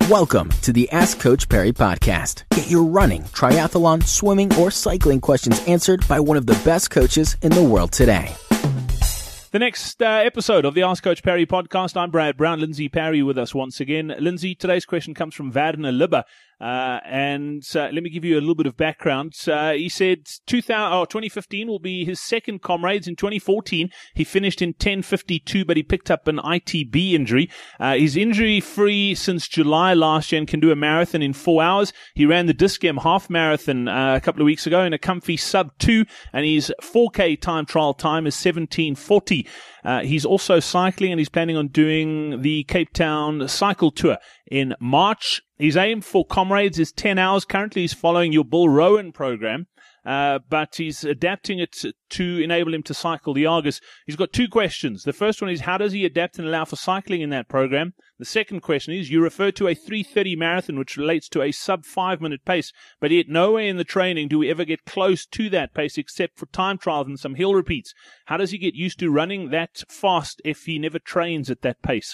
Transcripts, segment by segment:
Welcome to the Ask Coach Perry podcast. Get your running, triathlon, swimming, or cycling questions answered by one of the best coaches in the world today. The next episode of the Ask Coach Perry podcast, I'm Brad Brown. Lindsay Perry with us once again. Lindsay, today's question comes from Wagner Libbe. Let me give you a little bit of background. He said 2015 will be his second Comrades. In 2014, he finished in 10:52, but he picked up an ITB injury. He's injury-free since July last year and can do a marathon in 4 hours. He ran the Dischem half marathon a couple of weeks ago in a comfy sub-2, and his 4K time trial time is 17:40. He's also cycling, and he's planning on doing the Cape Town cycle tour in March. His aim for Comrades is 10 hours. Currently, he's following your Bill Rowan program, but he's adapting it to enable him to cycle the Argus. He's got two questions. The first one is, how does he adapt and allow for cycling in that program? The second question is, you refer to a 3:30 marathon, which relates to a sub-5-minute pace, but yet nowhere in the training do we ever get close to that pace except for time trials and some hill repeats. How does he get used to running that fast if he never trains at that pace?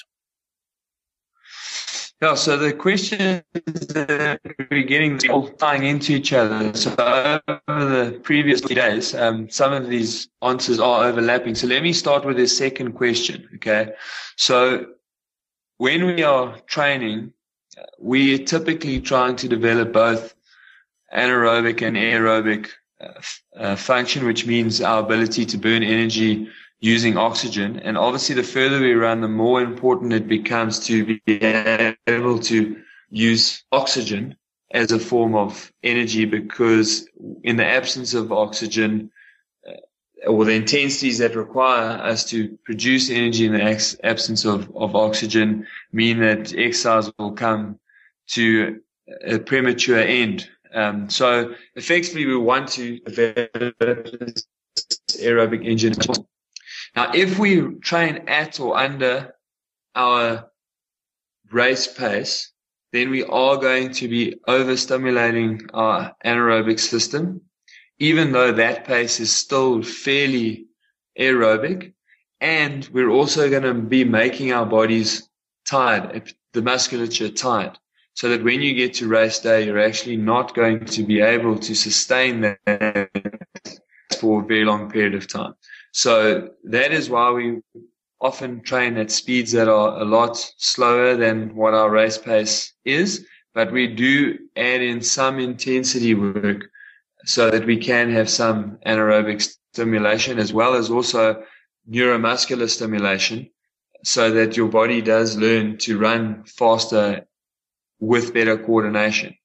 Yeah, so the questions that we're getting are all tying into each other. So over the previous days, some of these answers are overlapping. So let me start with the second question, okay? So when we are training, we are typically trying to develop both anaerobic and aerobic function, which means our ability to burn energy using oxygen. And obviously, the further we run, the more important it becomes to be able to use oxygen as a form of energy, because in the absence of oxygen, or the intensities that require us to produce energy in the absence of oxygen mean that exercise will come to a premature end. So effectively, we want to develop this aerobic engine. Now, if we train at or under our race pace, then we are going to be overstimulating our anaerobic system, even though that pace is still fairly aerobic. And we're also going to be making our bodies tired, the musculature tired, so that when you get to race day, you're actually not going to be able to sustain that for a very long period of time. So that is why we often train at speeds that are a lot slower than what our race pace is, but we do add in some intensity work so that we can have some anaerobic stimulation as well as also neuromuscular stimulation, so that your body does learn to run faster with better coordination.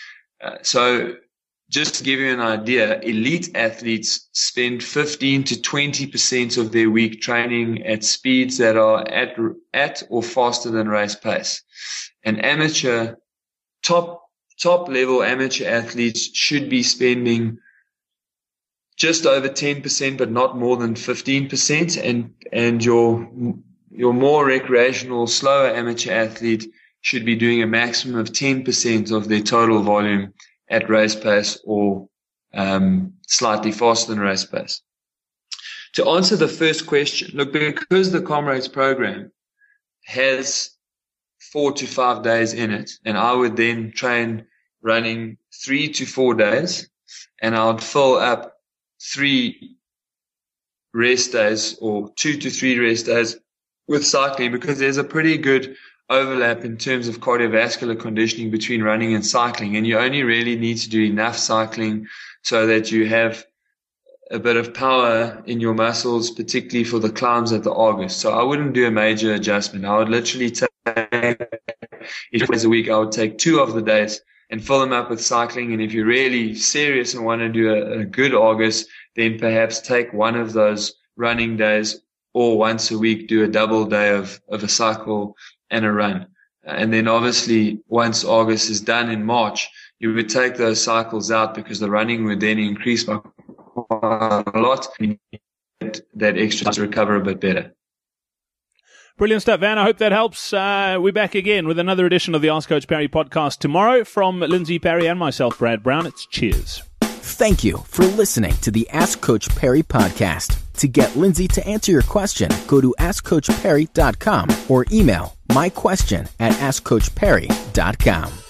So just to give you an idea, elite athletes spend 15 to 20% of their week training at speeds that are at or faster than race pace. And amateur, top level amateur athletes should be spending just over 10%, but not more than 15%. And your more recreational, slower amateur athlete should be doing a maximum of 10% of their total volume at race pace or slightly faster than race pace. To answer the first question, look, because the Comrades program has 4 to 5 days in it, and I would then train running 3 to 4 days, and I would fill up 3 rest days or 2 to 3 rest days with cycling, because there's a pretty good overlap in terms of cardiovascular conditioning between running and cycling, and you only really need to do enough cycling so that you have a bit of power in your muscles, particularly for the climbs at the Argus. So I wouldn't do a major adjustment. I would literally take each days a week. I would take 2 of the days and fill them up with cycling. And if you're really serious and want to do a good Argus, then perhaps take one of those running days, or once a week do a double day of a cycle and a run. And then obviously once August is done in March, you would take those cycles out, because the running would then increase by quite a lot. And that extra to recover a bit better. Brilliant stuff, Van. I hope that helps. We're back again with another edition of the Ask Coach Perry podcast tomorrow. From Lindsay Perry and myself, Brad Brown, it's cheers. Thank you for listening to the Ask Coach Perry podcast. To get Lindsay to answer your question, go to askcoachperry.com or email myquestion@askcoachperry.com.